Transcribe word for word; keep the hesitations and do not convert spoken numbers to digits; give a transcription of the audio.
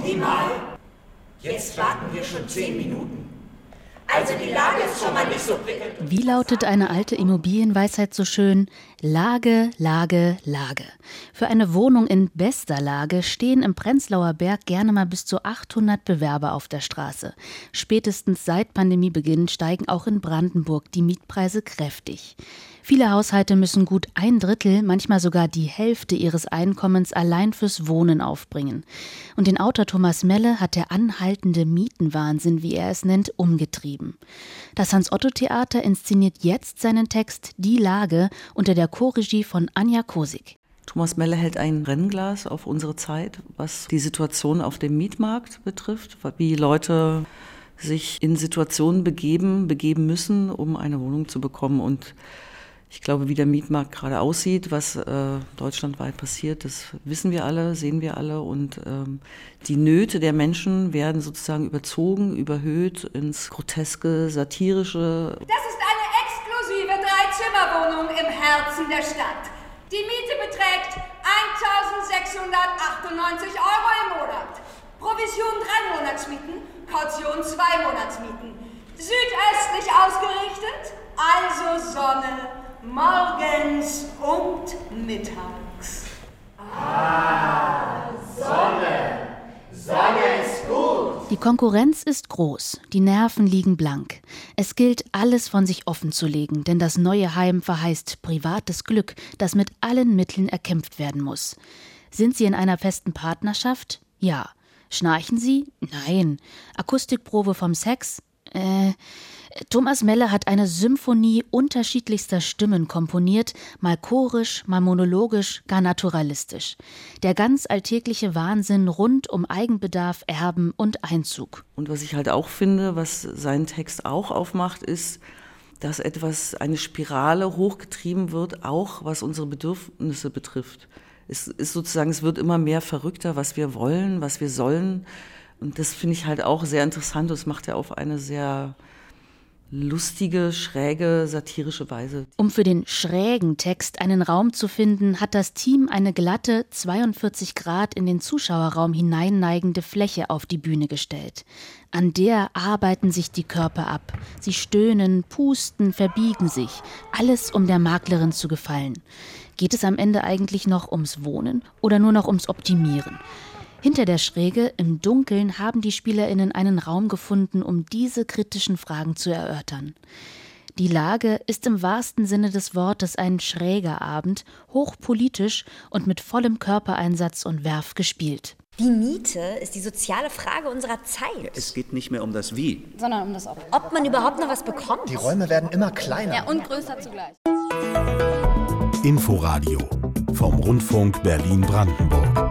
Optimal? Jetzt warten wir schon zehn Minuten. Also die Lage ist schon mal nicht so prickelnd. Wie lautet eine alte Immobilienweisheit so schön? Lage, Lage, Lage. Für eine Wohnung in bester Lage stehen im Prenzlauer Berg gerne mal bis zu achthundert Bewerber auf der Straße. Spätestens seit Pandemiebeginn steigen auch in Brandenburg die Mietpreise kräftig. Viele Haushalte müssen gut ein Drittel, manchmal sogar die Hälfte ihres Einkommens allein fürs Wohnen aufbringen. Und den Autor Thomas Melle hat der anhaltende Mietenwahnsinn, wie er es nennt, umgetrieben. Das Hans-Otto-Theater inszeniert jetzt seinen Text Die Lage unter der Chorregie von Anja Kosig. Thomas Melle hält ein Brennglas auf unsere Zeit, was die Situation auf dem Mietmarkt betrifft, wie Leute sich in Situationen begeben, begeben müssen, um eine Wohnung zu bekommen. Und ich glaube, wie der Mietmarkt gerade aussieht, was äh, deutschlandweit passiert, das wissen wir alle, sehen wir alle. Und ähm, die Nöte der Menschen werden sozusagen überzogen, überhöht ins groteske, satirische. Das ist eine exklusive Dreizimmerwohnung im Herzen der Stadt. Die Miete beträgt eintausendsechshundertachtundneunzig Euro im Monat. Provision drei Monatsmieten, Kaution zwei Monatsmieten. Südöstlich ausgerichtet, also Sonne. Morgens und mittags. Ah, Sonne. Sonne ist gut. Die Konkurrenz ist groß, die Nerven liegen blank. Es gilt, alles von sich offenzulegen, denn das neue Heim verheißt privates Glück, das mit allen Mitteln erkämpft werden muss. Sind Sie in einer festen Partnerschaft? Ja. Schnarchen Sie? Nein. Akustikprobe vom Sex? Äh... Thomas Melle hat eine Symphonie unterschiedlichster Stimmen komponiert, mal chorisch, mal monologisch, gar naturalistisch. Der ganz alltägliche Wahnsinn rund um Eigenbedarf, Erben und Einzug. Und was ich halt auch finde, was sein Text auch aufmacht, ist, dass etwas, eine Spirale hochgetrieben wird, auch was unsere Bedürfnisse betrifft. Es ist sozusagen, es wird immer mehr verrückter, was wir wollen, was wir sollen. Und das finde ich halt auch sehr interessant. Das macht er auf eine sehr lustige, schräge, satirische Weise. Um für den schrägen Text einen Raum zu finden, hat das Team eine glatte, zweiundvierzig Grad in den Zuschauerraum hineinneigende Fläche auf die Bühne gestellt. An der arbeiten sich die Körper ab. Sie stöhnen, pusten, verbiegen sich. Alles, um der Maklerin zu gefallen. Geht es am Ende eigentlich noch ums Wohnen oder nur noch ums Optimieren? Hinter der Schräge, im Dunkeln, haben die SpielerInnen einen Raum gefunden, um diese kritischen Fragen zu erörtern. Die Lage ist im wahrsten Sinne des Wortes ein schräger Abend, hochpolitisch und mit vollem Körpereinsatz und Werf gespielt. Die Miete ist die soziale Frage unserer Zeit. Es geht nicht mehr um das Wie, sondern um das Ob. Ob man überhaupt noch was bekommt. Die Räume werden immer kleiner. Ja, und größer zugleich. Inforadio vom Rundfunk Berlin-Brandenburg.